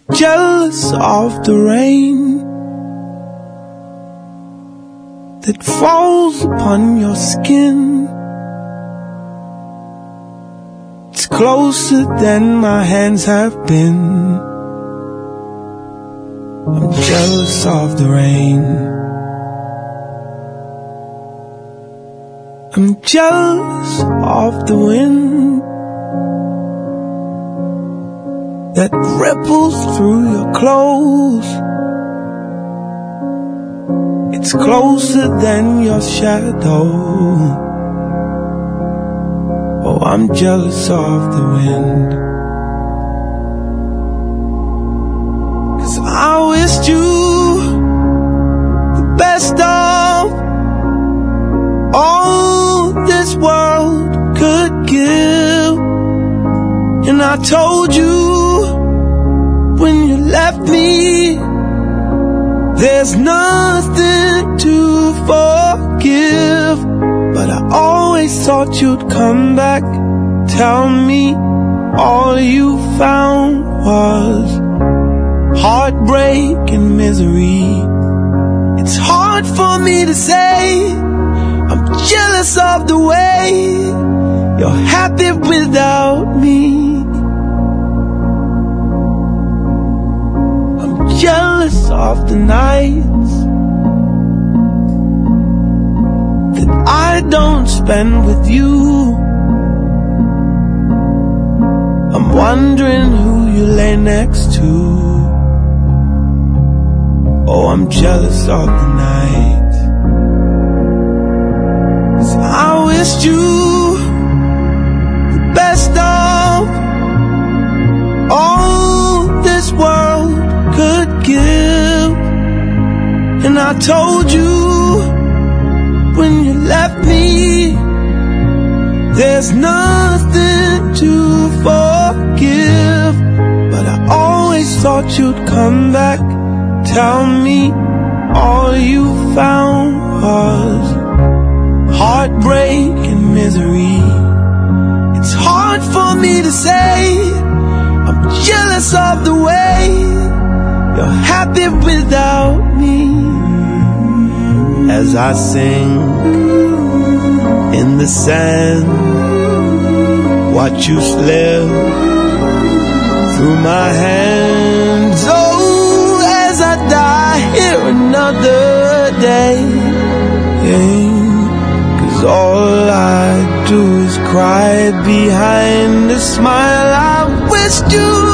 jealous of the rain that falls upon your skin. It's closer than my hands have been. I'm jealous of the rain. I'm jealous of the wind that ripples through your clothes. It's closer than your shadow. Oh, I'm jealous of the wind, 'cause I wished you the best of all this world could give. And I told you when you left me, there's nothing to forgive. But I always thought you'd come back, tell me all you found was heartbreak and misery. It's hard for me to say, I'm jealous of the way you're happy without me. I'm jealous of the nights that I don't spend with you. I'm wondering who you lay next to. Oh, I'm jealous of the night, 'cause I wished you the best of all this world could give. And I told you when you left me, there's nothing to forgive. But I always thought you'd come back, tell me all you found was heartbreak and misery. It's hard for me to say, I'm jealous of the way you're happy without me. As I sing in the sand, watch you slip through my hands. Oh, as I die here another day, 'cause all I do is cry behind a smile. I wished you